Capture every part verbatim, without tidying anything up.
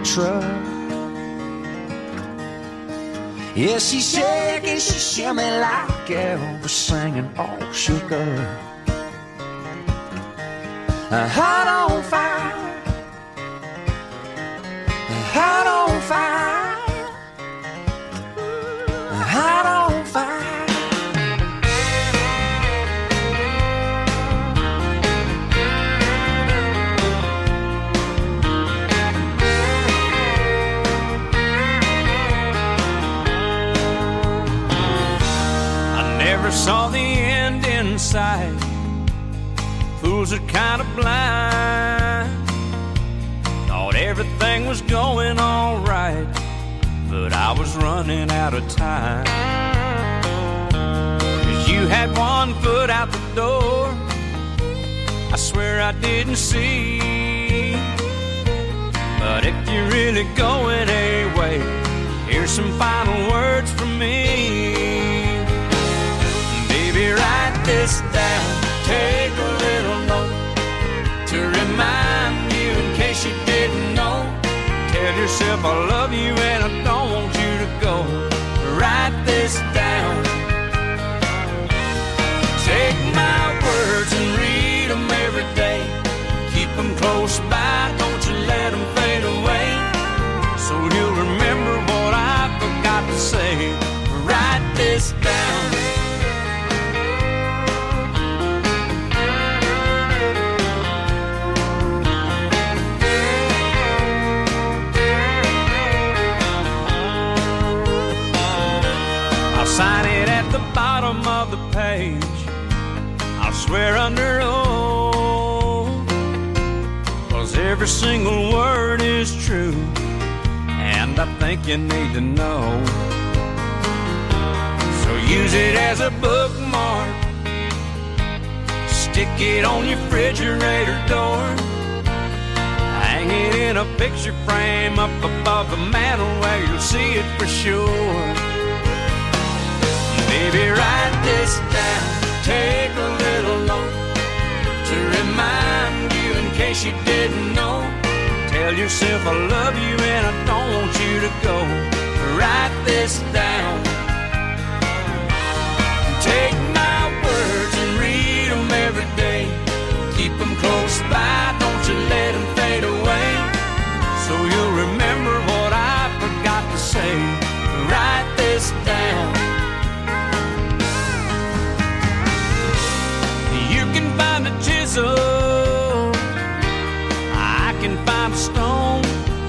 truck. Yeah, she shake and she shimmy like Elvis singing all shook up. Hot on fire, hot on fire, hot on fire. Never saw the end in sight. Fools are kind of blind. Thought everything was going all right, but I was running out of time. 'Cause you had one foot out the door, I swear I didn't see. But if you're really going away, here's some final words from me. Baby, write this down, take a little note to remind you in case you didn't know. Tell yourself I love you and I don't want you to go. Write this down. Take my words and read them every day. Keep them close by, don't you let them fade away. So you'll remember what I forgot to say. Write this down. Sign it at the bottom of the page. I'll swear under oath, 'cause every single word is true, and I think you need to know. So use it as a bookmark, stick it on your refrigerator door, hang it in a picture frame up above the mantel where you'll see it for sure. Baby, write this down, take a little note to remind you in case you didn't know. Tell yourself I love you and I don't want you to go. Write this down. Take my words and read them every day. Keep them close by, don't you let them fade away. So you'll remember what I forgot to say. Write this down. Find a chisel, I can find a stone.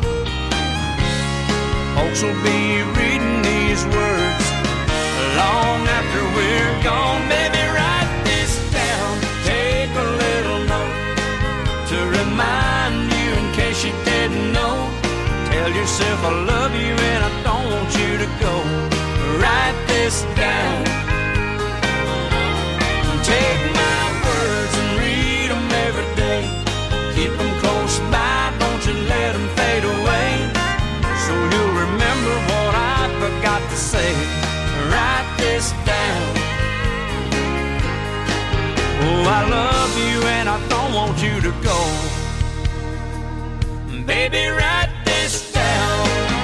Folks will be reading these words long after we're gone. Baby, write this down, take a little note to remind you in case you didn't know. Tell yourself I love you and I don't want you to go. Write this down. Take my words and read them every day. Keep them close by, don't you let them fade away. So you'll remember what I forgot to say. Write this down. Oh, I love you and I don't want you to go. Baby, write this down.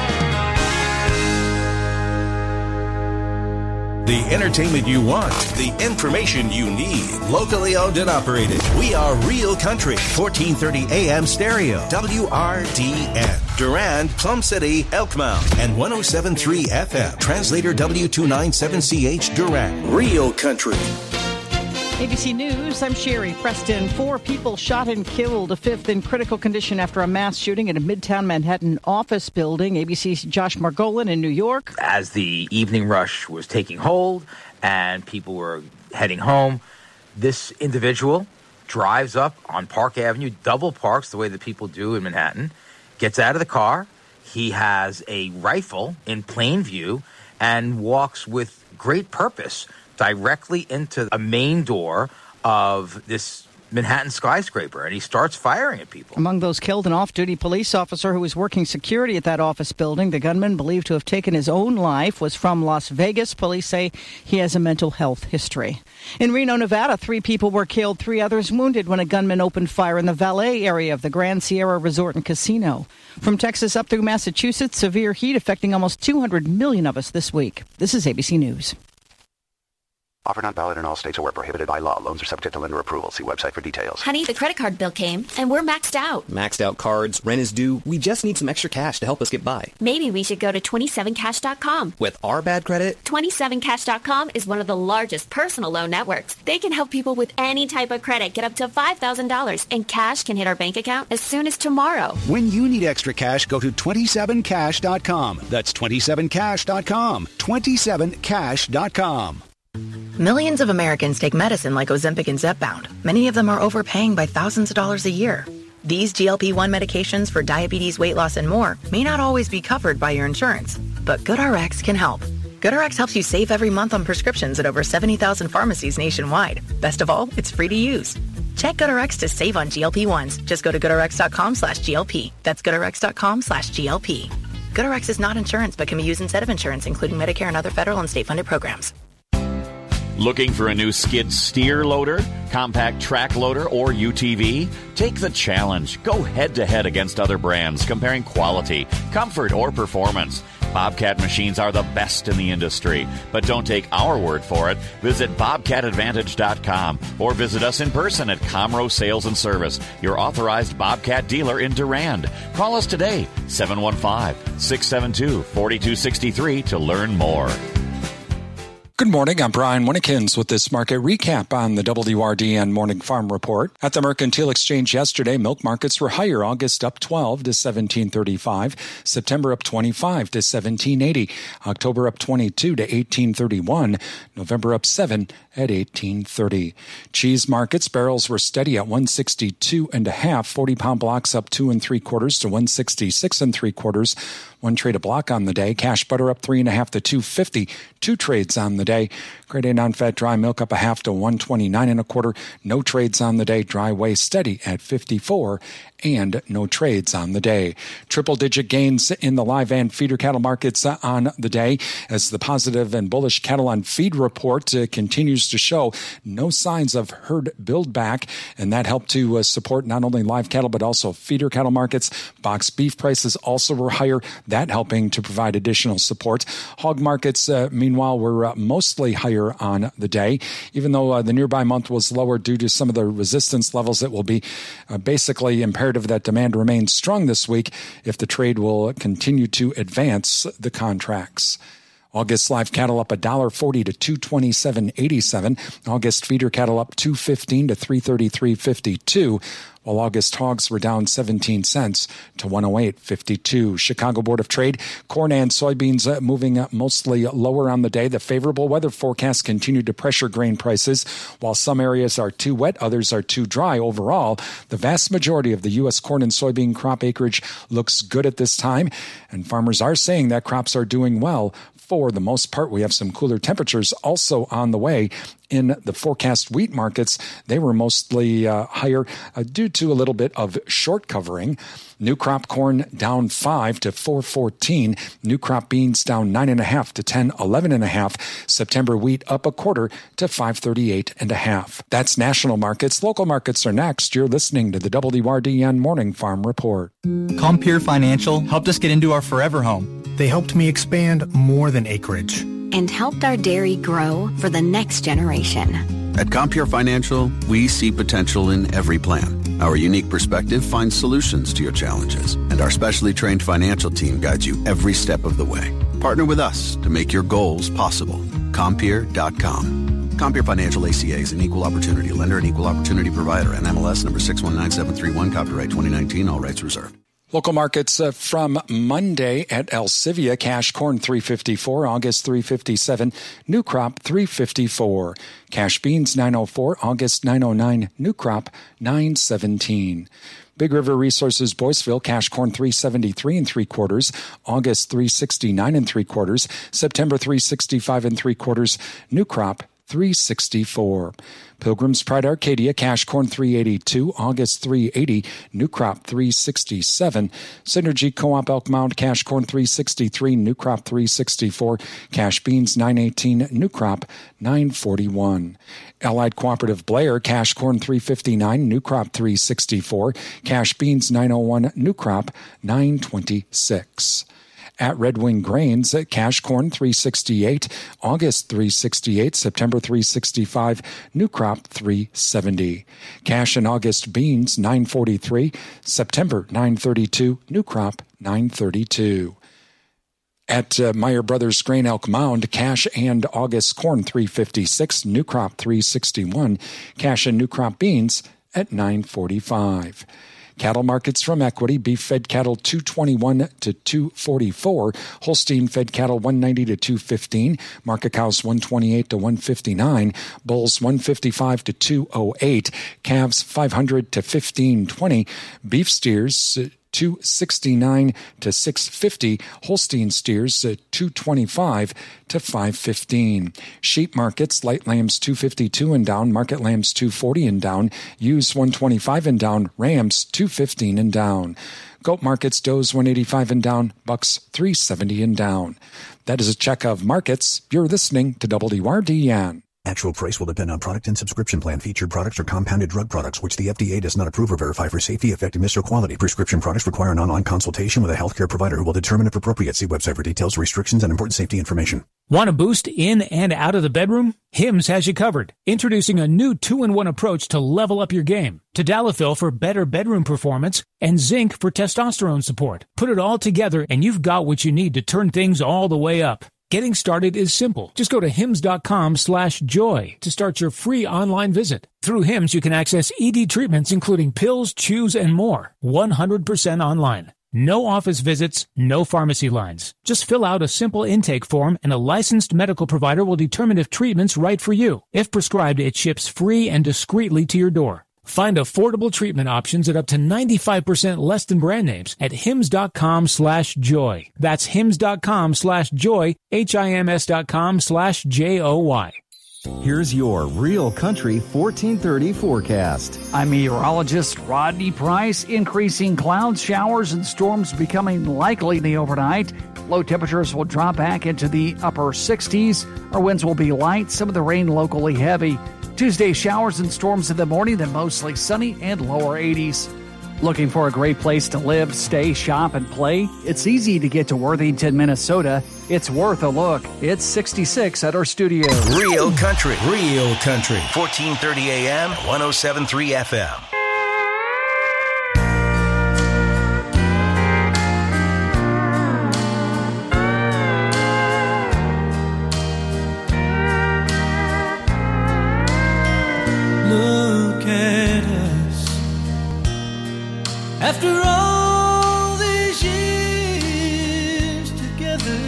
The entertainment you want, the information you need. Locally owned and operated. We are Real Country, fourteen thirty A M stereo, W R D N. Durand, Plum City, Elkmount, and one oh seven point three F M. Translator W two ninety-seven C H Durand. Real Country. A B C News, I'm Sherry Preston. Four people shot and killed, a fifth in critical condition after a mass shooting in a Midtown Manhattan office building. A B C's Josh Margolin in New York. As the evening rush was taking hold and people were heading home, this individual drives up on Park Avenue, double parks the way that people do in Manhattan, gets out of the car. He has a rifle in plain view and walks with great purpose directly into a main door of this Manhattan skyscraper, and he starts firing at people. Among those killed, an off-duty police officer who was working security at that office building. The gunman, believed to have taken his own life, was from Las Vegas. Police say he has a mental health history. In Reno, Nevada, three people were killed, three others wounded when a gunman opened fire in the valet area of the Grand Sierra Resort and Casino. From Texas up through Massachusetts, severe heat affecting almost two hundred million of us this week. This is A B C News. Offer not valid in all states or where prohibited by law. Loans are subject to lender approval. See website for details. Honey, the credit card bill came, and we're maxed out. Maxed out cards, rent is due. We just need some extra cash to help us get by. Maybe we should go to twenty-seven cash dot com. With our bad credit? twenty-seven cash dot com is one of the largest personal loan networks. They can help people with any type of credit get up to five thousand dollars, and cash can hit our bank account as soon as tomorrow. When you need extra cash, go to twenty-seven cash dot com. That's twenty-seven cash dot com. twenty-seven cash dot com. Millions of Americans take medicine like Ozempic and Zepbound. Many of them are overpaying by thousands of dollars a year. These G L P one medications for diabetes, weight loss, and more may not always be covered by your insurance, but GoodRx can help. GoodRx helps you save every month on prescriptions at over seventy thousand pharmacies nationwide. Best of all, it's free to use. Check GoodRx to save on G L P ones. Just go to goodrx dot com slash G L P. That's goodrx dot com slash G L P. GoodRx is not insurance, but can be used instead of insurance, including Medicare and other federal and state-funded programs. Looking for a new skid steer loader, compact track loader, or U T V? Take the challenge. Go head-to-head against other brands, comparing quality, comfort, or performance. Bobcat machines are the best in the industry. But don't take our word for it. Visit bobcat advantage dot com or visit us in person at Comro Sales and Service, your authorized Bobcat dealer in Durand. Call us today, seven one five, six seven two, four two six three to learn more. Good morning. I'm Brian Winnekins with this market recap on the W R D N Morning Farm Report. At the Mercantile Exchange yesterday, milk markets were higher. August up twelve to seventeen thirty-five. September up twenty-five to seventeen eighty. October up twenty-two to eighteen thirty-one. November up seven at eighteen thirty. Cheese markets, barrels were steady at one sixty-two and a half. forty pound blocks up two and three quarters to one sixty-six and three quarters. One trade a block on the day. Cash butter up three and a half to two fifty. Two trades on the day. Grade A non-fat dry milk up a half to one twenty-nine and a quarter. No trades on the day. Dry whey steady at fifty-four and no trades on the day. Triple-digit gains in the live and feeder cattle markets on the day as the positive and bullish cattle on feed report uh, continues to show no signs of herd build back, and that helped to uh, support not only live cattle but also feeder cattle markets. Box beef prices also were higher, that helping to provide additional support. Hog markets, uh, meanwhile, were uh, mostly higher on the day, even though uh, the nearby month was lower due to some of the resistance levels. It will be uh, basically imperative that demand remains strong this week if the trade will continue to advance the contracts. August live cattle up one dollar forty to two twenty-seven eighty-seven. August feeder cattle up two fifteen to three thirty-three fifty-two. While August hogs were down seventeen cents to one oh eight fifty-two. Chicago Board of Trade, corn and soybeans uh, moving uh, mostly lower on the day. The favorable weather forecast continued to pressure grain prices. While some areas are too wet, others are too dry. Overall, the vast majority of the U S corn and soybean crop acreage looks good at this time, and farmers are saying that crops are doing well. For the most part, we have some cooler temperatures also on the way. In the forecast wheat markets, they were mostly uh, higher uh, due to a little bit of short covering. New crop corn down five to four fourteen. New crop beans down nine and a half to ten eleven and a half. September wheat up a quarter to five thirty-eight and a half. That's national markets. Local markets are next. You're listening to the W R D N Morning Farm Report. Compeer Financial helped us get into our forever home. They helped me expand more than acreage and helped our dairy grow for the next generation. At Compeer Financial, we see potential in every plan. Our unique perspective finds solutions to your challenges, and our specially trained financial team guides you every step of the way. Partner with us to make your goals possible. Compeer dot com. Compeer Financial A C A is an equal opportunity lender and equal opportunity provider. N M L S number six one nine seven three one, copyright twenty nineteen, all rights reserved. Local markets uh, from Monday at Elsivia. Cash corn three fifty-four, August three fifty-seven, new crop three fifty-four. Cash beans nine oh four, August nine oh nine, new crop nine seventeen. Big River Resources Boyceville, cash corn three seventy-three and three quarters, August three sixty-nine and three quarters, September three sixty-five and three quarters, new crop three sixty-four. Pilgrim's Pride Arcadia, cash corn three eighty-two, August three eighty, new crop three sixty-seven. Synergy Co-op Elk Mound, cash corn three sixty-three, new crop three sixty-four. Cash beans nine eighteen, new crop nine forty-one. Allied Cooperative Blair, cash corn three fifty-nine, new crop three sixty-four. Cash beans nine oh one, new crop nine twenty-six. At Red Wing Grains, cash corn three sixty-eight, August three sixty-eight, September three sixty-five, new crop three seventy. Cash and August beans nine forty-three, September nine thirty-two, new crop nine thirty-two. At uh, Meyer Brothers Grain Elk Mound, cash and August corn three fifty-six, new crop three sixty-one. Cash and new crop beans at nine forty-five. Cattle markets from Equity: beef fed cattle two twenty-one to two forty-four, Holstein fed cattle one ninety to two fifteen, market cows one twenty-eight to one fifty-nine, bulls one fifty-five to two oh eight, calves five hundred to fifteen twenty, beef steers uh, two sixty-nine to six fifty, Holstein steers uh, two twenty-five to five fifteen. Sheep markets: light lambs two fifty-two and down, market lambs two forty and down, ewes one twenty-five and down, rams two fifteen and down. Goat markets: does one eighty-five and down, bucks three seventy and down. That is a check of markets. You're listening to W R D N. Actual price will depend on product and subscription plan. Featured products are compounded drug products, which the F D A does not approve or verify for safety, effectiveness, or quality. Prescription products require an online consultation with a healthcare provider who will determine if appropriate. See website for details, restrictions, and important safety information. Want a boost in and out of the bedroom? Hims has you covered. Introducing a new two-in-one approach to level up your game. Tadalafil for better bedroom performance and zinc for testosterone support. Put it all together and you've got what you need to turn things all the way up. Getting started is simple. Just go to hims.com slash joy to start your free online visit. Through Hims, you can access E D treatments, including pills, chews, and more. one hundred percent online. No office visits, no pharmacy lines. Just fill out a simple intake form and a licensed medical provider will determine if treatment's right for you. If prescribed, it ships free and discreetly to your door. Find affordable treatment options at up to ninety-five percent less than brand names at hims.com slash joy. That's hims.com slash joy, H-I-M-S dot com slash J O Y. Here's your Real Country fourteen thirty forecast. I'm meteorologist Rodney Price. Increasing clouds, showers, and storms becoming likely in the overnight. Low temperatures will drop back into the upper sixties. Our winds will be light, some of the rain locally heavy. Tuesday, showers and storms in the morning, then mostly sunny and lower eighties. Looking for a great place to live, stay, shop, and play? It's easy to get to Worthington, Minnesota. It's worth a look. It's sixty-six at our studio. Real Country. Real Country. fourteen thirty A M, one oh seven point three F M. After all these years together,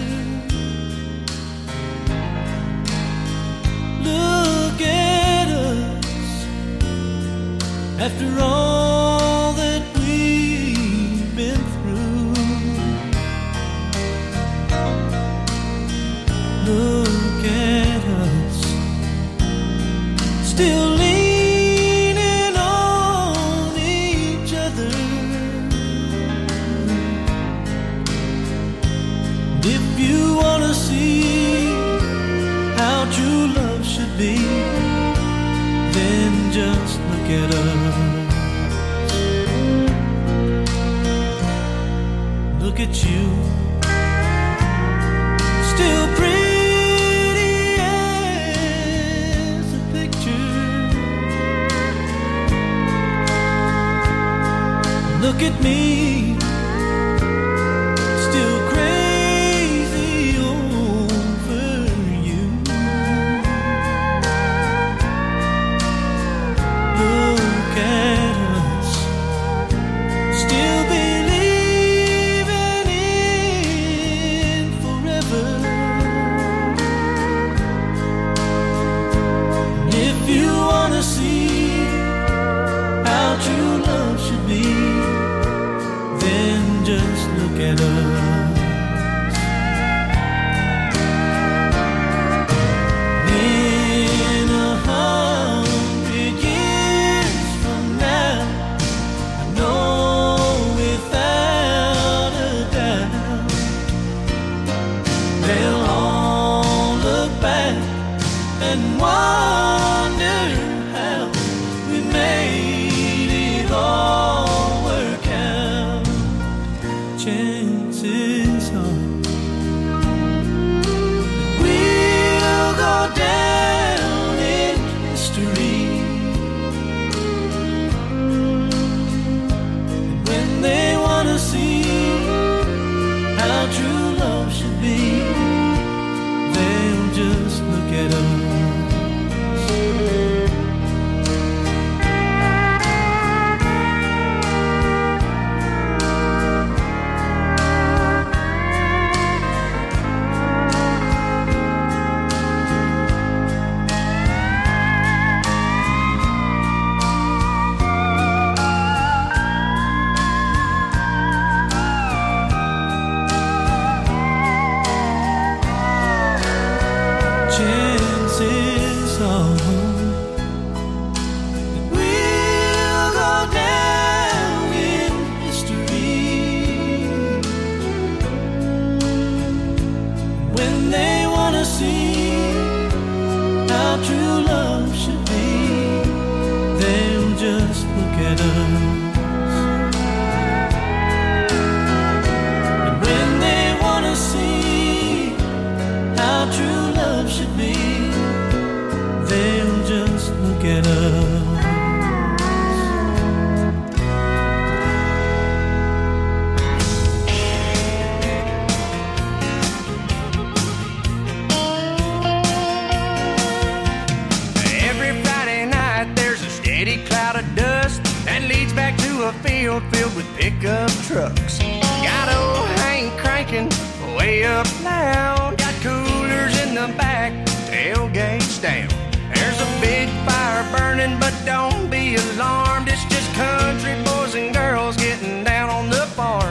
look at us. After all that we've been through, look at us. Still leaning on each other. If you want to see how true love should be, then just look at us. Look at you, still pretty as a picture. Look at me, still crazy over you. Look at us, still believing in forever. And if you want to see how true love should be, and wonder how we made it all work out. Chances are we'll go down in history. And when they want to see how true love should be, they'll just look at us. Chances are that we'll go down in history. When they want to see how true love should be, they'll just look at us. And when they want to see how true love should be, they'll just look at us. Every Friday night there's a steady cloud of dust that leads back to a field filled with pickup trucks. Got old Hank cranking way up loud. Got coolers in the back, tailgates down. There's a big fire burning, but don't be alarmed. It's just country boys and girls getting down on the farm.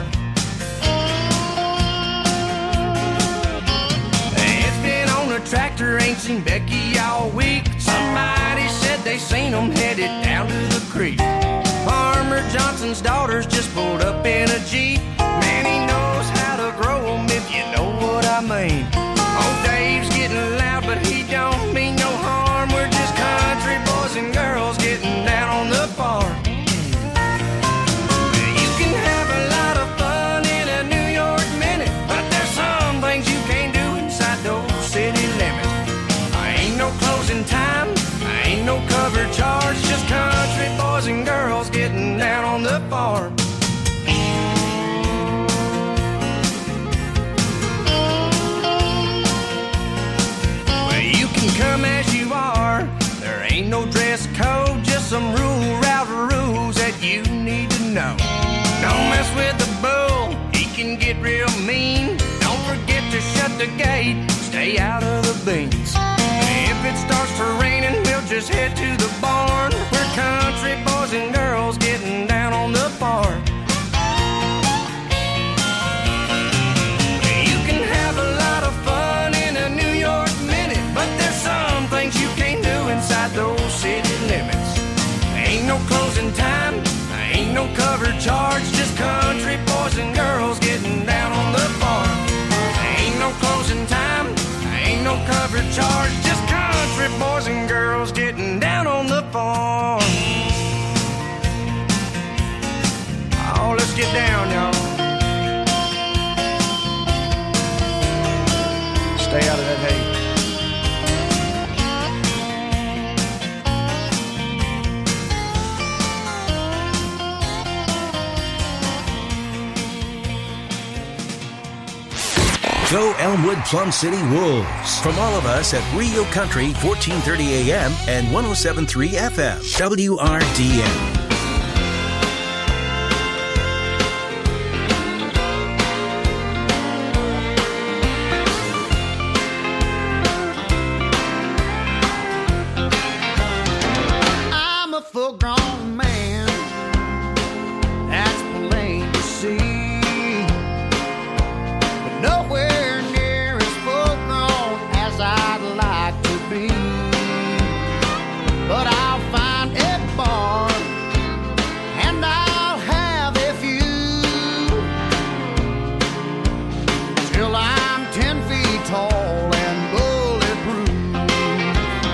It's been on a tractor, ain't seen Becky all week. Somebody said they seen them headed down to the creek. Farmer Johnson's daughters just pulled up in a Jeep. Man, he knows how to grow them, if you know what I mean. Oh, Dave's getting loud, but he don't mean no harm. We're just country boys and girls getting down on the farm. You can have a lot of fun in a New York minute, but there's some things you can't do inside those city limits. I ain't no closing time, I ain't no cover charge, just country boys and girls getting down on the farm. Well, you can come as you are, there ain't no dress code, just some rule route rules that you need to know. Don't mess with the bull, he can get real mean. Don't forget to shut the gate, stay out of the beans. If it starts to raining, we'll just head to the barn. We're country boys and girls getting down on the farm. You can have a lot of fun in a New York minute, but there's some things you can't do inside those city limits. Ain't no closing time, ain't no cover charge, just country boys and girls getting down on the farm. Ain't no closing time, ain't no cover charge, just country boys and girls getting down on the farm. Oh, let's get down, y'all. Stay out of that hay. Go Elmwood Plum City Wolves. From all of us at Rio Country, fourteen thirty A M and one oh seven point three F M, W R D N. I'm a full-grown man, that's plain to see, but nowhere near as full-grown as I'd like to be. But I'll find a bar and I'll have a few till I'm ten feet tall and bulletproof.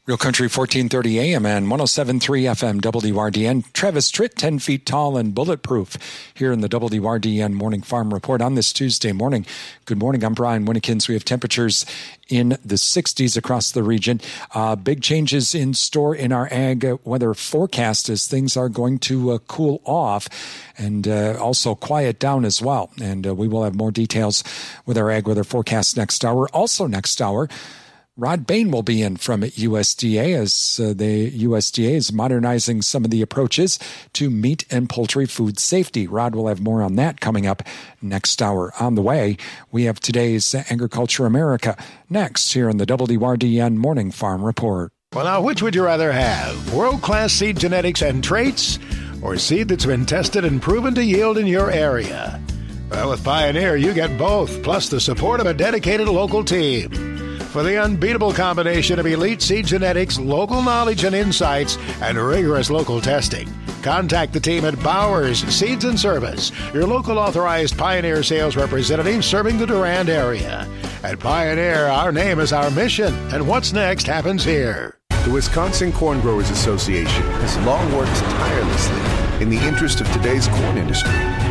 Real Country fourteen thirty A M and one oh seven point three F M W R D N. Travis Tritt, ten feet tall and bulletproof, here in the W R D N Morning Farm Report on this Tuesday morning. Good morning. I'm Brian Winnikins. We have temperatures in the sixties across the region. Uh, big changes in store in our ag weather forecast as things are going to uh, cool off and uh, also quiet down as well. And uh, we will have more details with our ag weather forecast next hour. Also next hour, Rod Bain will be in from U S D A as uh, the U S D A is modernizing some of the approaches to meat and poultry food safety. Rod will have more on that coming up next hour. On the way, we have today's Agriculture America next here in the W R D N Morning Farm Report. Well, now, which would you rather have? World-class seed genetics and traits, or seed that's been tested and proven to yield in your area? Well, with Pioneer, you get both, plus the support of a dedicated local team. For the unbeatable combination of elite seed genetics, local knowledge and insights, and rigorous local testing, contact the team at Bowers Seeds and Service, your local authorized Pioneer sales representative serving the Durand area. At Pioneer, our name is our mission, and what's next happens here. The Wisconsin Corn Growers Association has long worked tirelessly in the interest of today's corn industry.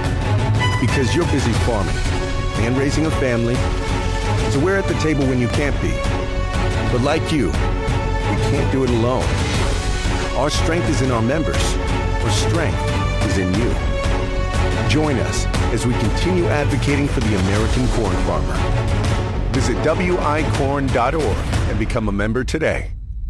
Because you're busy farming and raising a family, so we're at the table when you can't be. But like you, we can't do it alone. Our strength is in our members. Our strength is in you. Join us as we continue advocating for the American corn farmer. Visit W I corn dot org and become a member today.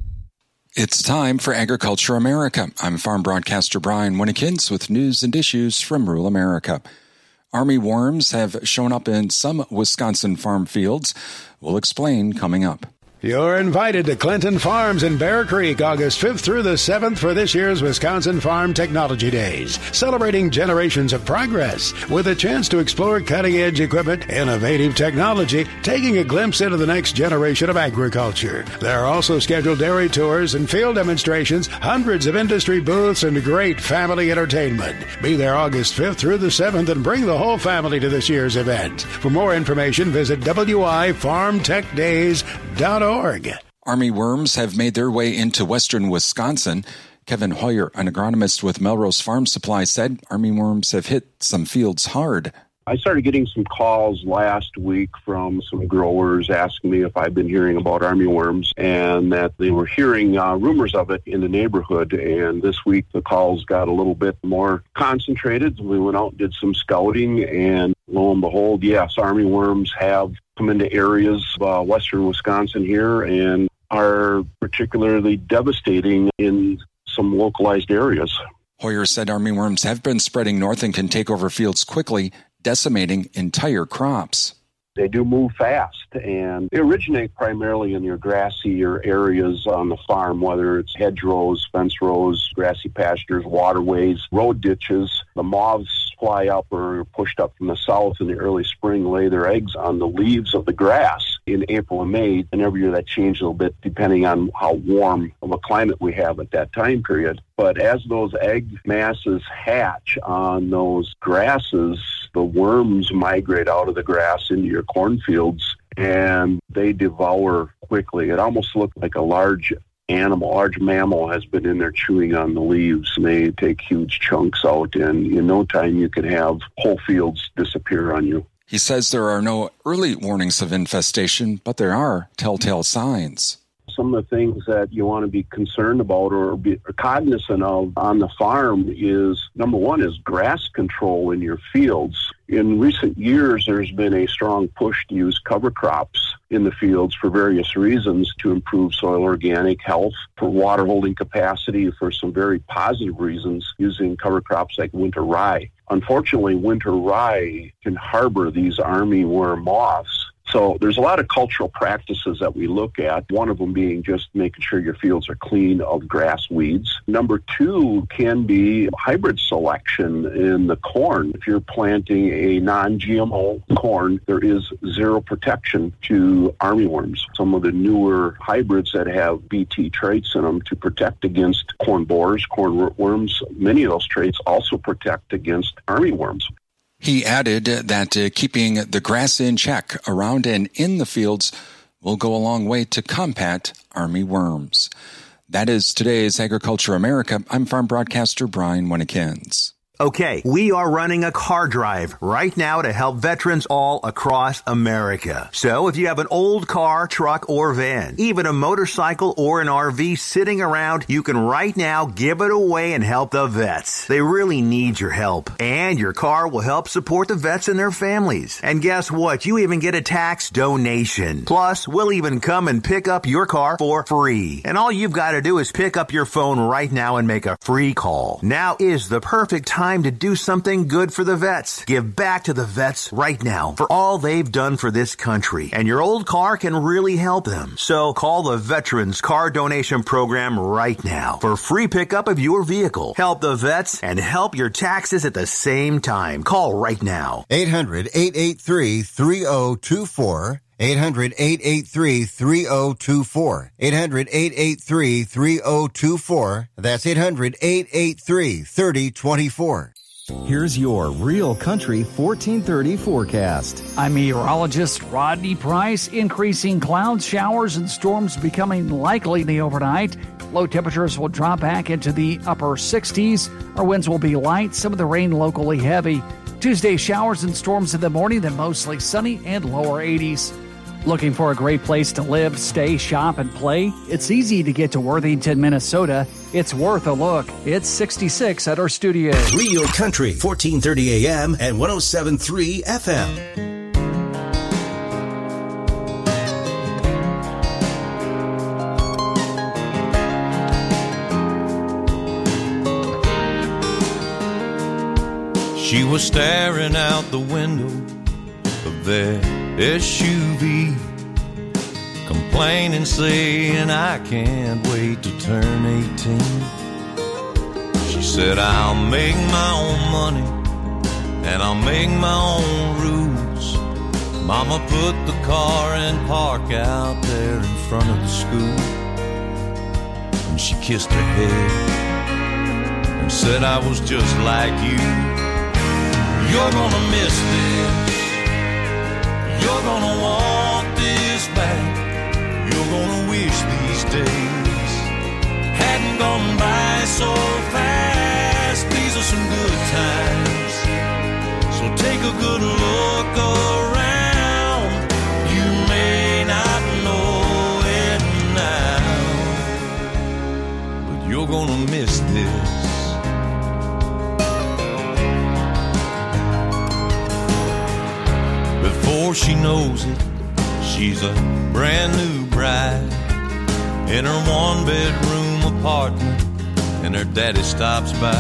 It's time for Agriculture America. I'm farm broadcaster Brian Winnikins with news and issues from rural America. Army worms have shown up in some Wisconsin farm fields. We'll explain coming up. You're invited to Clinton Farms in Bear Creek, August fifth through the seventh for this year's Wisconsin Farm Technology Days, celebrating generations of progress with a chance to explore cutting-edge equipment, innovative technology, taking a glimpse into the next generation of agriculture. There are also scheduled dairy tours and field demonstrations, hundreds of industry booths, and great family entertainment. Be there August fifth through the seventh and bring the whole family to this year's event. For more information, visit W I farm tech days dot org. Army worms have made their way into western Wisconsin. Kevin Hoyer, an agronomist with Melrose Farm Supply, said army worms have hit some fields hard. I started getting some calls last week from some growers asking me if I've been hearing about army worms and that they were hearing uh, rumors of it in the neighborhood. And this week the calls got a little bit more concentrated. We went out and did some scouting, and lo and behold, yes, army worms have come into areas of uh, western Wisconsin here and are particularly devastating in some localized areas. Hoyer said army worms have been spreading north and can take over fields quickly, decimating entire crops. They do move fast, and they originate primarily in your grassier areas on the farm, whether it's hedgerows, fence rows, grassy pastures, waterways, road ditches. The moths fly up or are pushed up from the south in the early spring, lay their eggs on the leaves of the grass in April and May, and every year that changes a little bit depending on how warm of a climate we have at that time period. But as those egg masses hatch on those grasses, the worms migrate out of the grass into your cornfields, and they devour quickly. It almost looks like a large animal, large mammal has been in there chewing on the leaves, and they take huge chunks out, and in no time you can have whole fields disappear on you. He says there are no early warnings of infestation, but there are telltale signs. Some of the things that you want to be concerned about or be cognizant of on the farm is, number one, is grass control in your fields. In recent years, there's been a strong push to use cover crops in the fields for various reasons, to improve soil organic health, for water holding capacity, for some very positive reasons, using cover crops like winter rye. Unfortunately, winter rye can harbor these armyworm moths. So there's a lot of cultural practices that we look at, one of them being just making sure your fields are clean of grass weeds. Number two can be hybrid selection in the corn. If you're planting a non-G M O corn, there is zero protection to armyworms. Some of the newer hybrids that have B T traits in them to protect against corn borers, corn worms, many of those traits also protect against armyworms. He added that uh, keeping the grass in check around and in the fields will go a long way to combat army worms. That is today's Agriculture America. I'm farm broadcaster Brian Winnikins. Okay, we are running a car drive right now to help veterans all across America. So if you have an old car, truck, or van, even a motorcycle or an R V sitting around, you can right now give it away and help the vets. They really need your help. And your car will help support the vets and their families. And guess what? You even get a tax donation. Plus, we'll even come and pick up your car for free. And all you've got to do is pick up your phone right now and make a free call. Now is the perfect time Time to do something good for the vets. Give back to the vets right now for all they've done for this country. And your old car can really help them. So call the Veterans Car Donation Program right now for free pickup of your vehicle. Help the vets and help your taxes at the same time. Call right now. eight hundred, eight eight three, three oh two four. eight hundred, eight eight three, three oh two four. eight hundred, eight eight three, three oh two four. That's eight hundred, eight eight three, three oh two four. Here's your Real Country fourteen thirty forecast. I'm meteorologist Rodney Price. Increasing clouds, showers, and storms becoming likely in the overnight. Low temperatures will drop back into the upper sixties. Our winds will be light, some of the rain locally heavy. Tuesday, showers and storms in the morning, then mostly sunny and lower eighties. Looking for a great place to live, stay, shop, and play? It's easy to get to Worthington, Minnesota. It's worth a look. It's sixty-six at our studio. Real Country, fourteen thirty A M and one oh seven point three F M. She was staring out the window of their S U V, complaining, saying, I can't wait to turn eighteen. She said, I'll make my own money and I'll make my own rules. Mama put the car in park out there in front of the school, and she kissed her head and said, I was just like you. You're gonna miss this. You're gonna want this back. You're gonna wish these days hadn't gone by so fast. These are some good times, so take a good look around. You may not know it now, but you're gonna miss this. Before she knows it, she's a brand new bride in her one bedroom apartment, and her daddy stops by.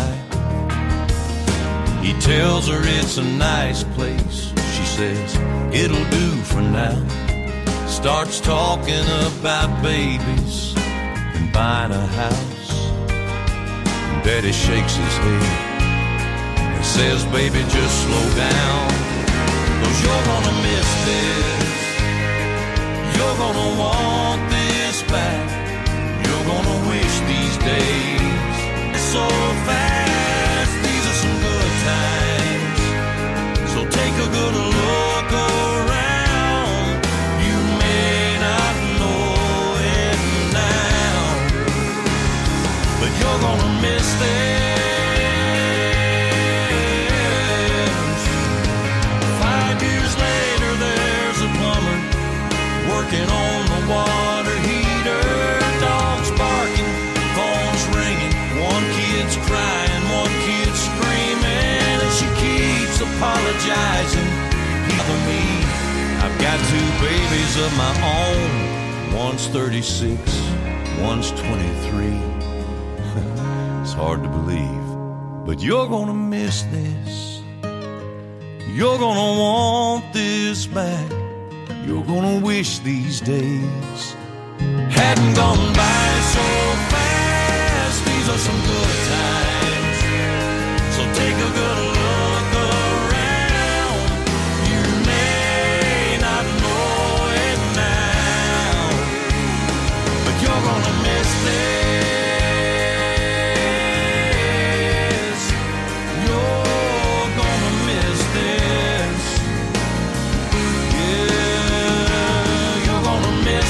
He tells her it's a nice place. She says it'll do for now. Starts talking about babies and buying a house. And daddy shakes his head and says, baby, just slow down. Cause you're gonna miss this. You're gonna want this back. You're gonna wish these days so fast. These are some good times, so take a good look around. You may not know it now, but you're gonna miss this. Working on the water heater, dogs barking, phones ringing, one kid's crying, one kid's screaming, and she keeps apologizing. Bother me, I've got two babies of my own. One's thirty-six, one's twenty-three. It's hard to believe, but you're gonna miss this. You're gonna want this back. You're gonna wish these days hadn't gone by so fast. These are some good times, so take a good look around. You may not know it now, but you're gonna miss this. You're gonna miss this. Yeah.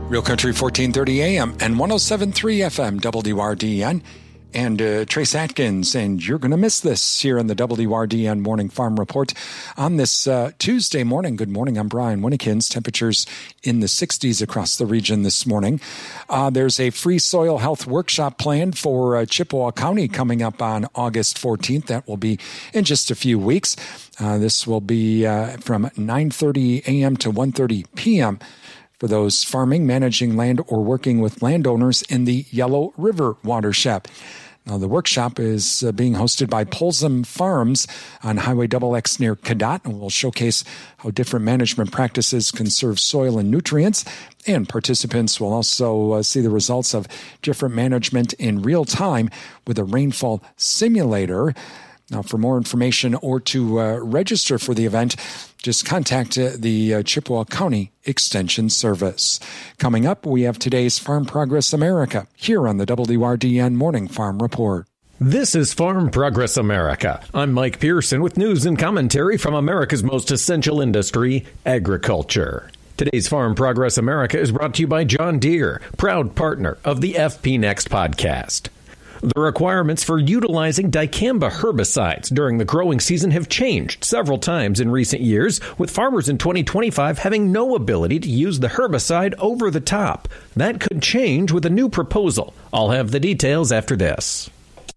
Real Country fourteen thirty A M and one oh seven point three F M W R D N. And uh, Trace Atkins, and you're going to miss this here in the W R D N Morning Farm Report on this uh, Tuesday morning. Good morning. I'm Brian Winnikins. Temperatures in the sixties across the region this morning. Uh, there's a free soil health workshop planned for uh, Chippewa County coming up on August fourteenth. That will be in just a few weeks. Uh, this will be uh, from nine thirty A M to one thirty P M for those farming, managing land, or working with landowners in the Yellow River watershed. Now, the workshop is uh, being hosted by Polsum Farms on Highway double X near Cadott, and will showcase how different management practices conserve soil and nutrients. And participants will also uh, see the results of different management in real time with a rainfall simulator. Now, for more information or to uh, register for the event, just contact uh, the uh, Chippewa County Extension Service. Coming up, we have today's Farm Progress America here on the W R D N Morning Farm Report. This is Farm Progress America. I'm Mike Pearson with news and commentary from America's most essential industry, agriculture. Today's Farm Progress America is brought to you by John Deere, proud partner of the F P Next podcast. The requirements for utilizing dicamba herbicides during the growing season have changed several times in recent years, with farmers in twenty twenty-five having no ability to use the herbicide over the top. That could change with a new proposal. I'll have the details after this.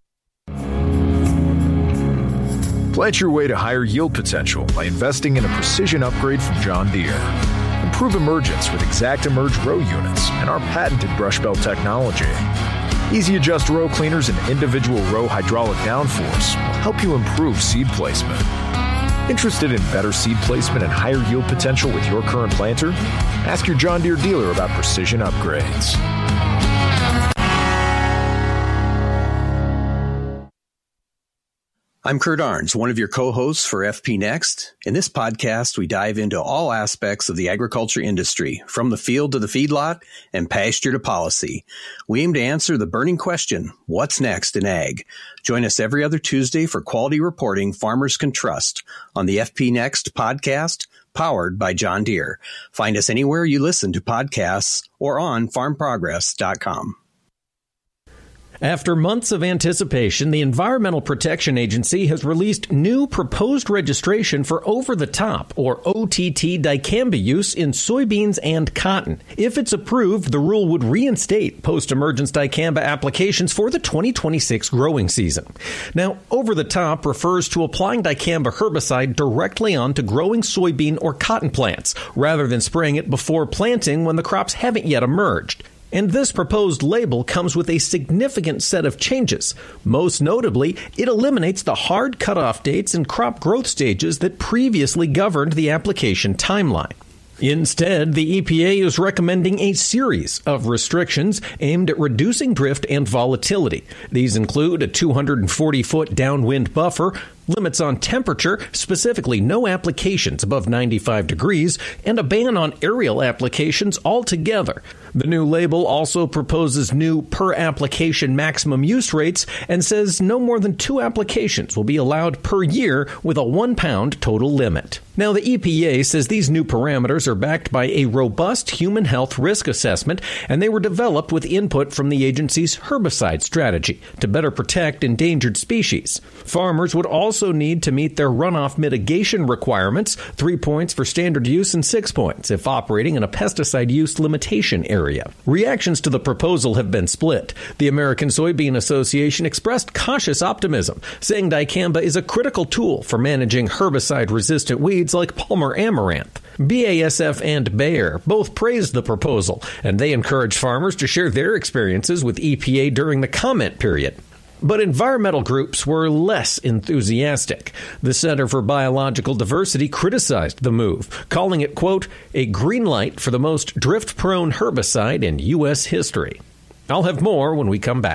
Plant your way to higher yield potential by investing in a precision upgrade from John Deere. Improve emergence with Exact Emerge row units and our patented brush belt technology. Easy Adjust row cleaners and individual row hydraulic downforce will help you improve seed placement. Interested in better seed placement and higher yield potential with your current planter? Ask your John Deere dealer about precision upgrades. I'm Kurt Arns, one of your co-hosts for F P Next. In this podcast, we dive into all aspects of the agriculture industry, from the field to the feedlot and pasture to policy. We aim to answer the burning question, what's next in ag? Join us every other Tuesday for quality reporting farmers can trust on the F P Next podcast, powered by John Deere. Find us anywhere you listen to podcasts or on farm progress dot com. After months of anticipation, the Environmental Protection Agency has released new proposed registration for over-the-top, or O T T, dicamba use in soybeans and cotton. If it's approved, the rule would reinstate post-emergence dicamba applications for the twenty twenty-six growing season. Now, over-the-top refers to applying dicamba herbicide directly onto growing soybean or cotton plants, rather than spraying it before planting when the crops haven't yet emerged. And this proposed label comes with a significant set of changes. Most notably, it eliminates the hard cutoff dates and crop growth stages that previously governed the application timeline. Instead, the E P A is recommending a series of restrictions aimed at reducing drift and volatility. These include a two hundred forty foot downwind buffer, limits on temperature, specifically no applications above ninety-five degrees, and a ban on aerial applications altogether. The new label also proposes new per-application maximum use rates and says no more than two applications will be allowed per year with a one-pound total limit. Now, the E P A says these new parameters are backed by a robust human health risk assessment, and they were developed with input from the agency's herbicide strategy to better protect endangered species. Farmers would also need to meet their runoff mitigation requirements, three points for standard use and six points if operating in a pesticide use limitation area. Reactions to the proposal have been split. The American Soybean Association expressed cautious optimism, saying dicamba is a critical tool for managing herbicide-resistant weeds like Palmer amaranth. B A S F and Bayer both praised the proposal, and they encourage farmers to share their experiences with E P A during the comment period. But environmental groups were less enthusiastic. The Center for Biological Diversity criticized the move, calling it, quote, a green light for the most drift-prone herbicide in U S history. I'll have more when we come back.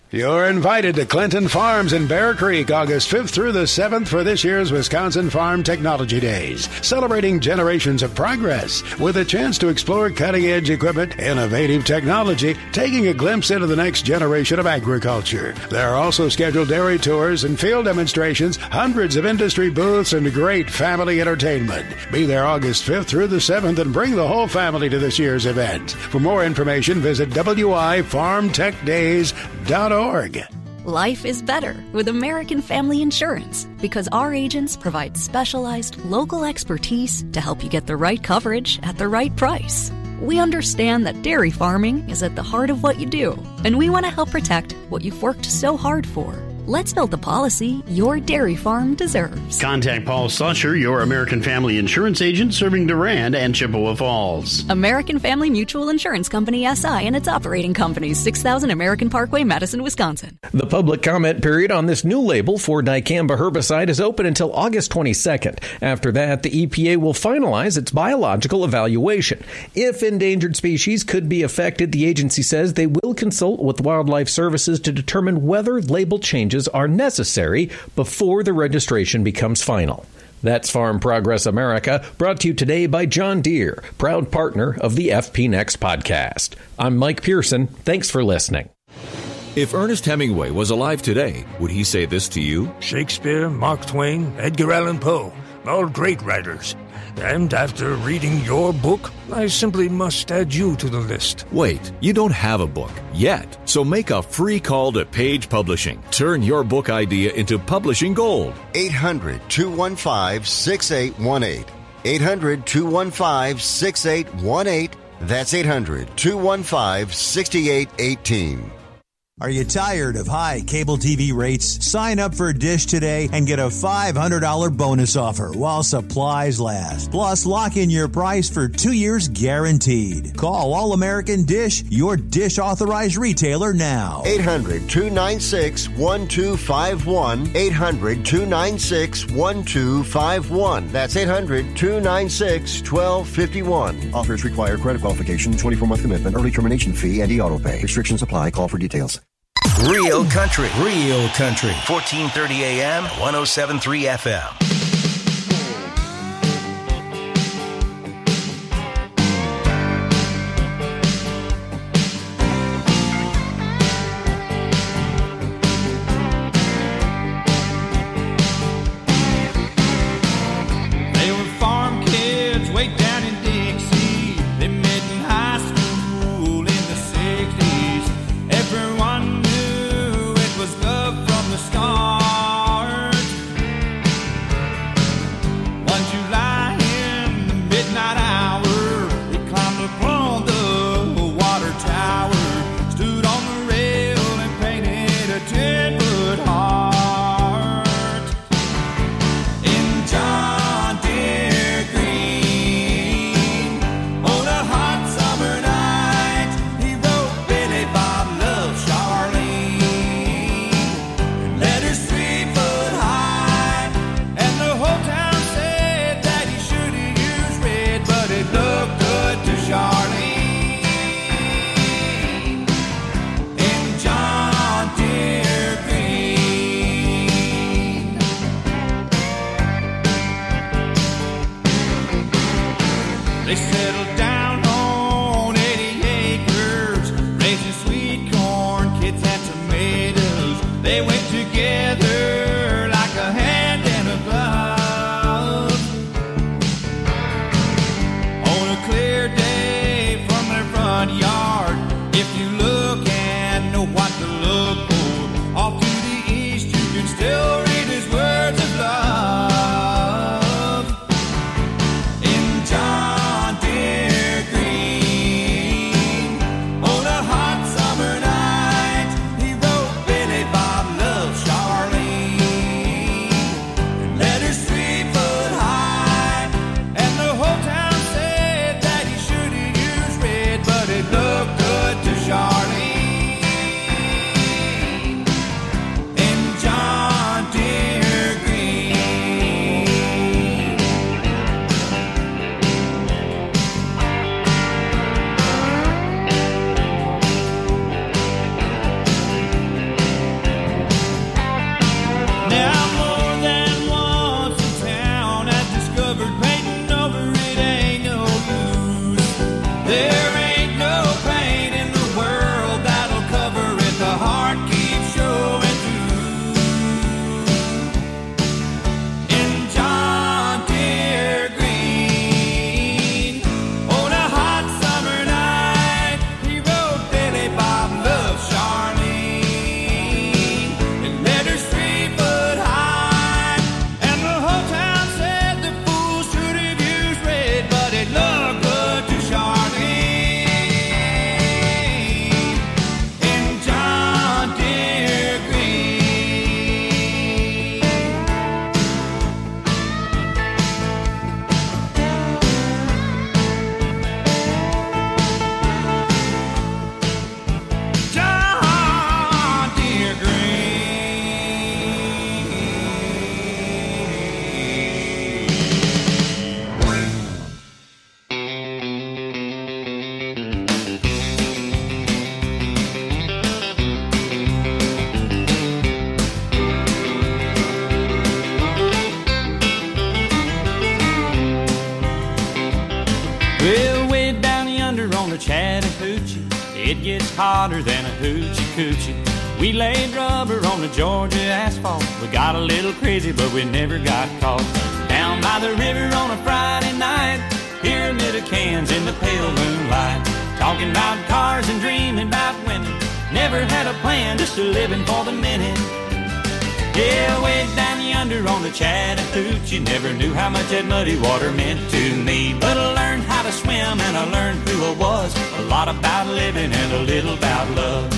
You're invited to Clinton Farms in Bear Creek August fifth through the seventh for this year's Wisconsin Farm Technology Days, celebrating generations of progress with a chance to explore cutting-edge equipment, innovative technology, taking a glimpse into the next generation of agriculture. There are also scheduled dairy tours and field demonstrations, hundreds of industry booths, and great family entertainment. Be there August fifth through the seventh and bring the whole family to this year's event. For more information, visit W I farm tech days dot org. Life is better with American Family Insurance because our agents provide specialized local expertise to help you get the right coverage at the right price. We understand that dairy farming is at the heart of what you do, and we want to help protect what you've worked so hard for. Let's build the policy your dairy farm deserves. Contact Paul Slusher, your American Family Insurance agent serving Durand and Chippewa Falls. American Family Mutual Insurance Company, S I, and its operating companies, six thousand American Parkway, Madison, Wisconsin. The public comment period on this new label for dicamba herbicide is open until August twenty-second. After that, the E P A will finalize its biological evaluation. If endangered species could be affected, the agency says they will consult with Wildlife Services to determine whether label changes are necessary before the registration becomes final. That's Farm Progress America, brought to you today by John Deere, proud partner of the F P Next podcast. I'm Mike Pearson. Thanks for listening. If Ernest Hemingway was alive today, would he say this to you? Shakespeare, Mark Twain, Edgar Allan Poe, all great writers. And after reading your book, I simply must add you to the list. Wait, you don't have a book yet, so make a free call to Page Publishing. Turn your book idea into publishing gold. eight hundred, two one five, six eight one eight. eight hundred, two one five, six eight one eight. That's eight hundred, two one five, six eight one eight. Are you tired of high cable T V rates? Sign up for Dish today and get a five hundred dollars bonus offer while supplies last. Plus, lock in your price for two years guaranteed. Call All American Dish, your Dish authorized retailer now. eight hundred, two nine six, one two five one. eight hundred, two nine six, one two five one. That's eight hundred, two nine six, one two five one. Offers require credit qualification, twenty-four month commitment, early termination fee, and e-auto pay. Restrictions apply. Call for details. Real country, real country. fourteen thirty A M, one oh seven point three F M. They were farm kids way down in Dixie. They met in high school in the sixties. Everyone knew it was love from the start. hotter than a hoochie coochie. We laid rubber on the Georgia asphalt. We got a little crazy, but we never got caught. Down by the river on a Friday night, pyramid of cans in the pale moonlight. Talking about cars and dreaming about women. Never had a plan, just a living for the minute. Yeah, way down yonder on the Chattahoochee, never knew how much that muddy water meant to me. But I learned how to swim and I learned who I was. A lot about living and a little about love.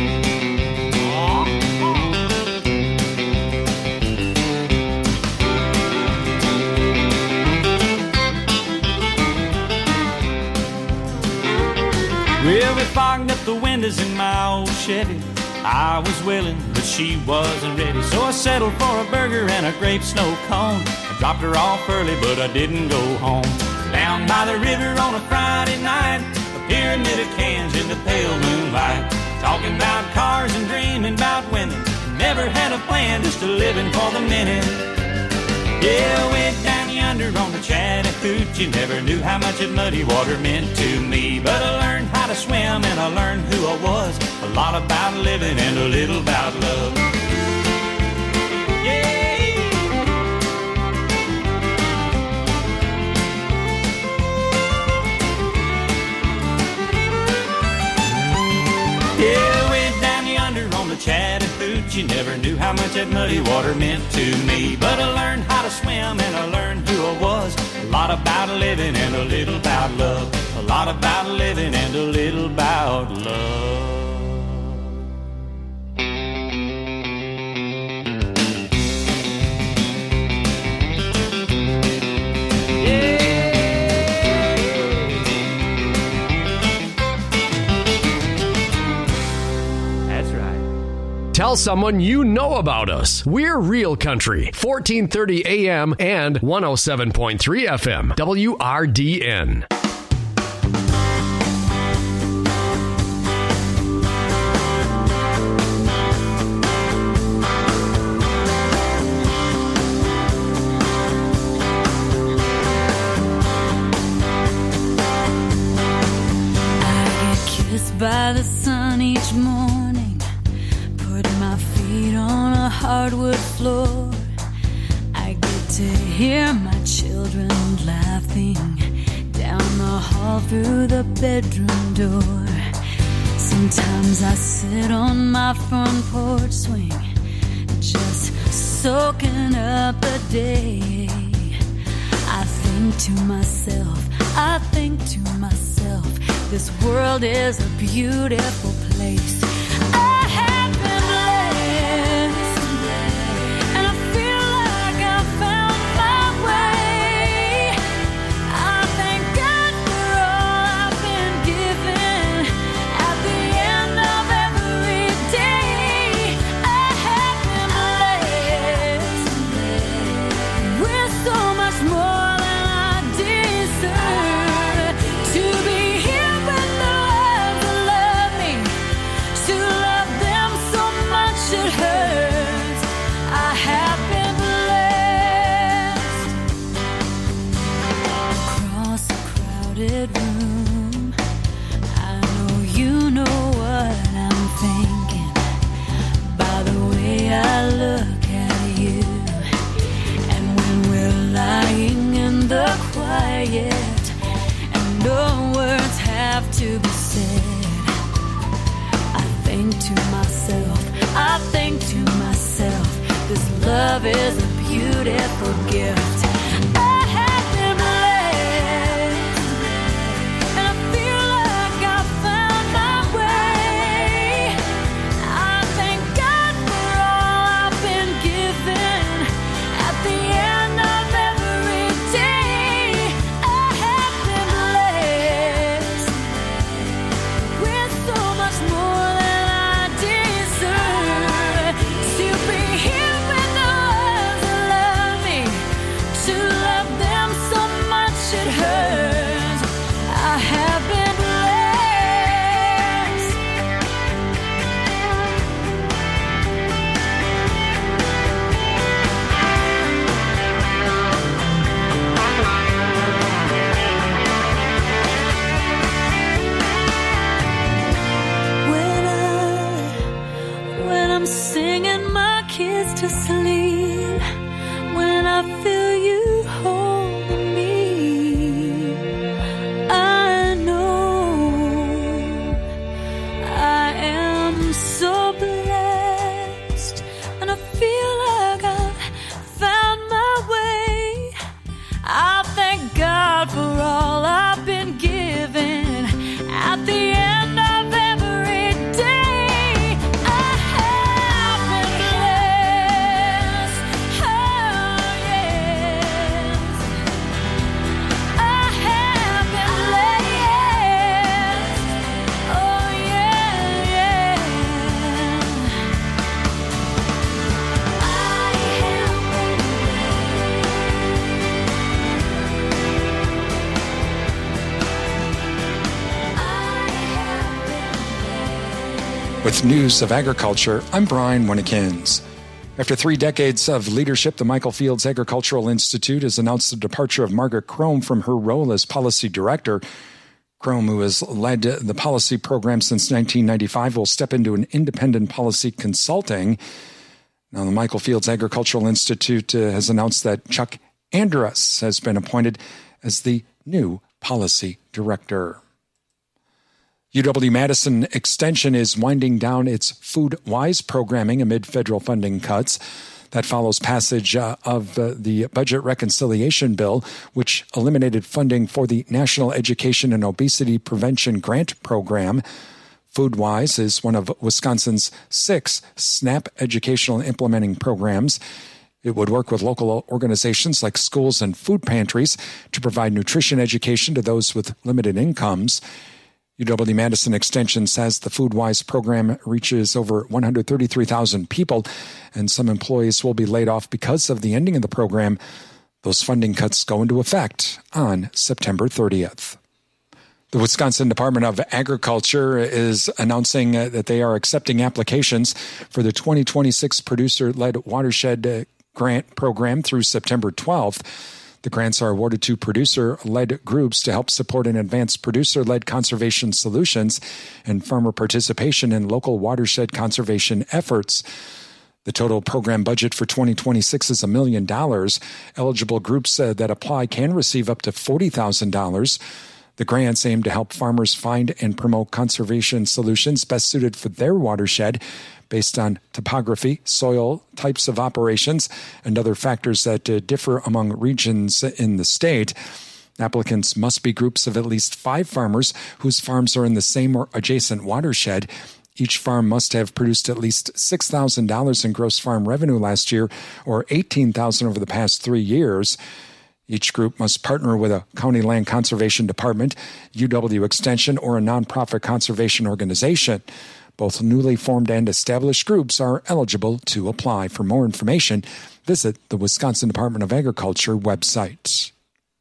Well, we fogged up the windows in my old Chevy. I was willing, but she wasn't ready. So I settled for a burger and a grape snow cone. I dropped her off early, but I didn't go home. Down by the river on a Friday night, a pyramid of cans in the pale moonlight. Talking about cars and dreaming about women. Never had a plan, just a living for the minute. Yeah, way down yonder on the Chattahoochee, never knew how much that muddy water meant to me. But I learned how to swim and I learned who I was. A lot about living and a little about love. Yeah. Yeah, way down yonder on the Chattahoochee, never knew how much that muddy water meant to me. But I learned how to swim and I learned who I was. A lot about living and a little about love. A lot about living and a little about love. Tell someone you know about us. We're Real Country, fourteen thirty A M and one oh seven point three F M, W R D N. I get kissed by the sun each morning, my feet on a hardwood floor. I get to hear my children laughing down the hall through the bedroom door. Sometimes I sit on my front porch swing, just soaking up the day. I think to myself, I think to myself, this world is a beautiful place. I have been blessed, and I feel like I found my way. I thank God for all I've been given. At the end of every day, I have been blessed with so much more than I deserve. To be here with the ones that love me, to love them so much it hurts. I have been blessed. Across a crowded room, I know you know what I'm thinking by the way I look at you. And when we're lying in the quiet and no words have to be said, I think to myself, I think to myself, this love is a beautiful gift. I have been blessed, and I feel like I found my way. I thank God for all I've been given. At the end of every day, I have been blessed with so much more than I deserve. To be here with the ones that love me, to to sleep when I feel you holding me. I know I am so blessed, and I feel like I found my way. I thank God for all I've been given at the end of every day. I have been blessed, oh yes. I have been blessed, oh yeah, yeah. I have With news of agriculture, I'm Brian Winnikins. After three decades of leadership, the Michael Fields Agricultural Institute has announced the departure of Margaret Crome from her role as policy director. Crome, who has led the policy program since nineteen ninety-five, will step into an independent policy consulting. Now, the Michael Fields Agricultural Institute uh, has announced that Chuck Andrus has been appointed as the new policy director. U W-Madison Extension is winding down its Food Wise programming amid federal funding cuts. That follows passage uh, of uh, the Budget Reconciliation Bill, which eliminated funding for the National Education and Obesity Prevention Grant Program. Food Wise is one of Wisconsin's six SNAP educational implementing programs. It would work with local organizations like schools and food pantries to provide nutrition education to those with limited incomes. U W-Madison Extension says the FoodWise program reaches over one hundred thirty-three thousand people, and some employees will be laid off because of the ending of the program. Those funding cuts go into effect on September thirtieth. The Wisconsin Department of Agriculture is announcing that they are accepting applications for the twenty twenty-six Producer-Led Watershed Grant Program through September twelfth. The grants are awarded to producer-led groups to help support and advance producer-led conservation solutions and farmer participation in local watershed conservation efforts. The total program budget for twenty twenty-six is a million dollars. Eligible groups uh, that apply can receive up to forty thousand dollars. The grants aim to help farmers find and promote conservation solutions best suited for their watershed, based on topography, soil, types of operations, and other factors that uh, differ among regions in the state. Applicants must be groups of at least five farmers whose farms are in the same or adjacent watershed. Each farm must have produced at least six thousand dollars in gross farm revenue last year, or eighteen thousand dollars over the past three years. Each group must partner with a county land conservation department, U W Extension, or a nonprofit conservation organization. Both newly formed and established groups are eligible to apply. For more information, visit the Wisconsin Department of Agriculture website.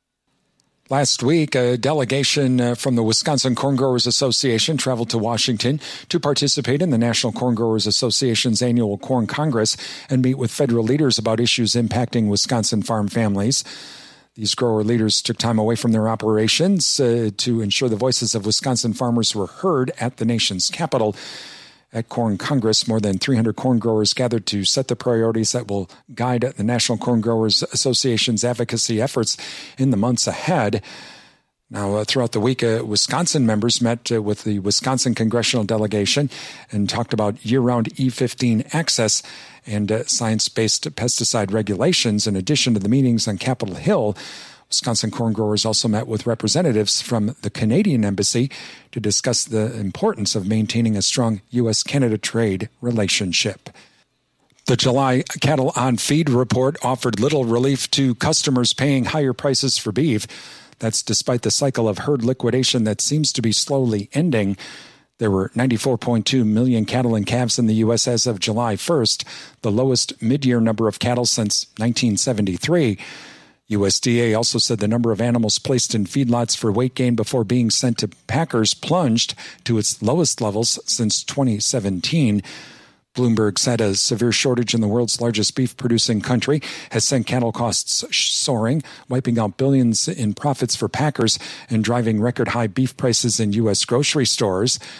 Last week, a delegation from the Wisconsin Corn Growers Association traveled to Washington to participate in the National Corn Growers Association's annual Corn Congress and meet with federal leaders about issues impacting Wisconsin farm families. These grower leaders took time away from their operations uh, to ensure the voices of Wisconsin farmers were heard at the nation's capital. At Corn Congress, more than three hundred corn growers gathered to set the priorities that will guide the National Corn Growers Association's advocacy efforts in the months ahead. Now, uh, throughout the week, uh, Wisconsin members met uh, with the Wisconsin congressional delegation and talked about year-round E fifteen access and uh, science-based pesticide regulations. In addition to the meetings on Capitol Hill, Wisconsin corn growers also met with representatives from the Canadian Embassy to discuss the importance of maintaining a strong U S Canada trade relationship. The July Cattle on Feed report offered little relief to customers paying higher prices for beef. That's despite the cycle of herd liquidation that seems to be slowly ending. There were ninety-four point two million cattle and calves in the U S as of July first, the lowest mid-year number of cattle since nineteen seventy-three. U S D A also said the number of animals placed in feedlots for weight gain before being sent to packers plunged to its lowest levels since twenty seventeen. Bloomberg said a severe shortage in the world's largest beef-producing country has sent cattle costs soaring, wiping out billions in profits for packers and driving record-high beef prices in U S grocery stores.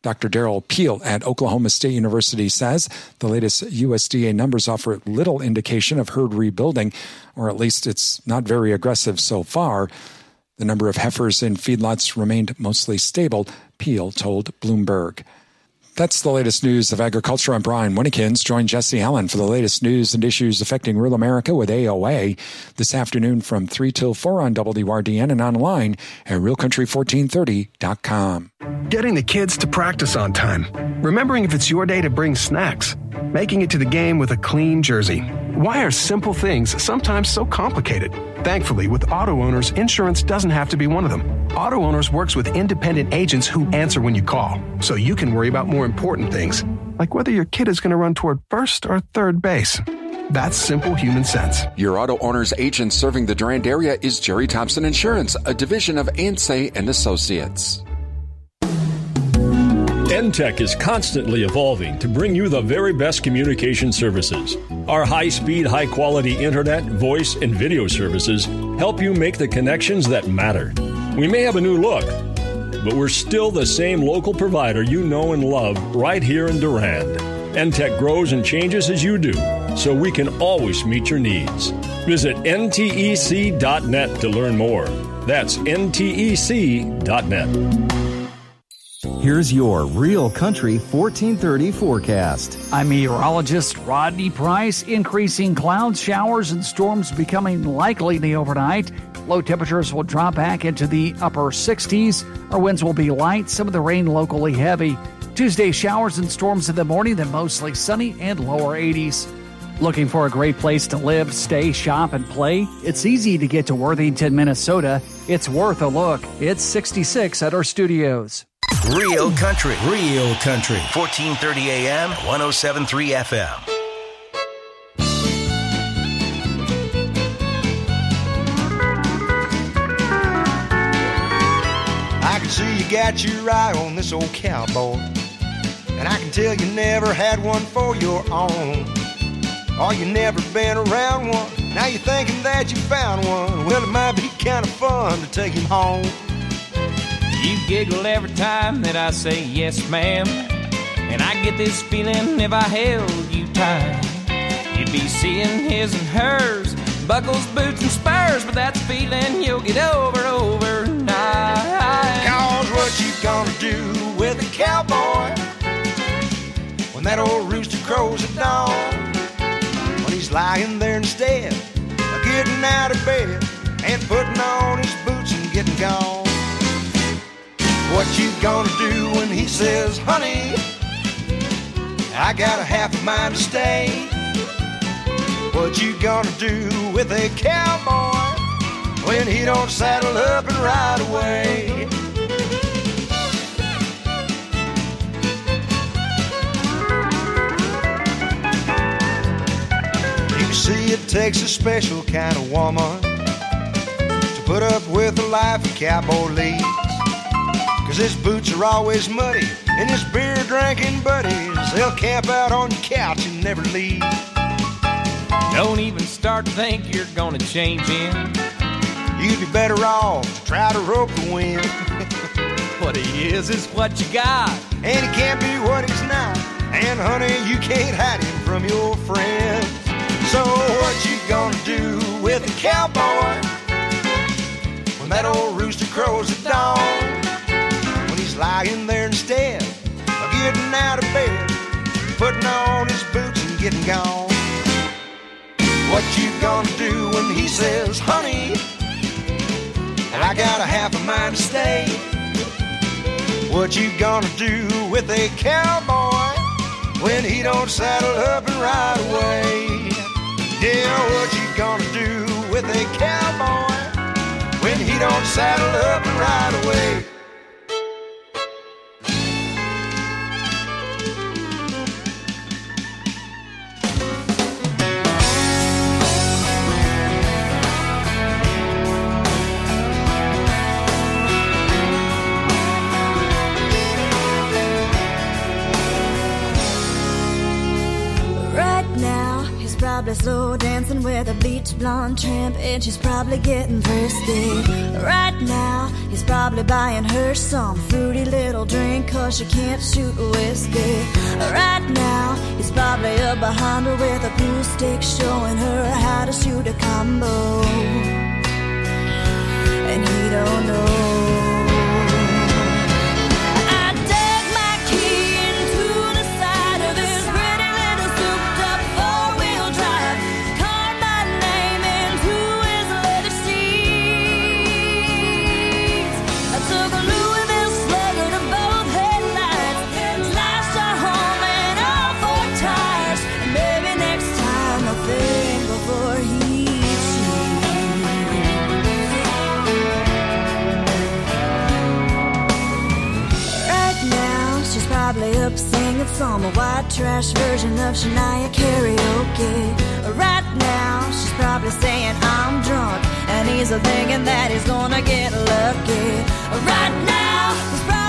Doctor Daryl Peel at Oklahoma State University says the latest U S D A numbers offer little indication of herd rebuilding, or at least it's not very aggressive so far. The number of heifers in feedlots remained mostly stable, Peel told Bloomberg. That's the latest news of agriculture. I'm Brian Winnekins. Join Jesse Allen for the latest news and issues affecting rural America with A O A this afternoon from three till four on W D R D N and online at real country fourteen thirty dot com. Getting the kids to practice on time. Remembering if it's your day to bring snacks. Making it to the game with a clean jersey. Why are simple things sometimes so complicated? Thankfully, with Auto Owners, insurance doesn't have to be one of them. Auto Owners works with independent agents who answer when you call, so you can worry about more important things, like whether your kid is going to run toward first or third base. That's simple human sense. Your Auto Owners agent serving the Durand area is Jerry Thompson Insurance, a division of Ansay and Associates. N Tech is constantly evolving to bring you the very best communication services. Our high-speed, high-quality internet, voice, and video services help you make the connections that matter. We may have a new look, but we're still the same local provider you know and love right here in Durand. N Tech grows and changes as you do, so we can always meet your needs. Visit N T E C dot net to learn more. That's N T E C dot net. Here's your Real Country fourteen thirty forecast. I'm meteorologist Rodney Price. Increasing clouds, showers, and storms becoming likely in the overnight. Low temperatures will drop back into the upper sixties. Our winds will be light, some of the rain locally heavy. Tuesday, showers and storms in the morning, then mostly sunny and lower eighties. Looking for a great place to live, stay, shop, and play? It's easy to get to Worthington, Minnesota. It's worth a look. It's sixty-six at our studios. Real Country. Real Country. fourteen thirty A M, one oh seven point three F M. I can see you got your eye on this old cowboy, and I can tell you never had one for your own. Or you never been around one. Now you're thinking that you found one. Well, it might be kind of fun to take him home. You giggle every time that I say yes, ma'am. And I get this feeling if I held you tight, you'd be seeing his and hers, buckles, boots, and spurs. But that's a feeling you'll get over overnight. Cause what you gonna do with a cowboy when that old rooster crows at dawn? When he's lying there instead of getting out of bed and putting on his boots and getting gone. What you gonna do when he says, honey, I got a half a mind to stay? What you gonna do with a cowboy when he don't saddle up and ride away? You see, it takes a special kind of woman to put up with a life a cowboy leads. Cause his boots are always muddy, and his beer-drinking buddies, they'll camp out on your couch and never leave. Don't even start to think you're gonna change him. You'd be better off to try to rope the wind. What he is is what you got, and he can't be what he's not. And honey, you can't hide him from your friends. So what you gonna do with a cowboy when that old rooster crows at dawn? Lying there instead of getting out of bed, putting on his boots and getting gone. What you gonna do when he says, honey, I got a half a mind to stay? What you gonna do with a cowboy when he don't saddle up and ride away? Yeah, what you gonna do with a cowboy when he don't saddle up and ride away? probably slow dancing with a bleach blonde tramp, and she's probably getting thirsty. Right now, he's probably buying her some fruity little drink, cause she can't shoot whiskey. Right now, he's probably up behind her with a pool stick, showing her how to shoot a combo. And he don't know. Up singing some white trash version of Shania karaoke. Right now, she's probably saying I'm drunk, and he's thinking that he's gonna get lucky. Right now, he's probably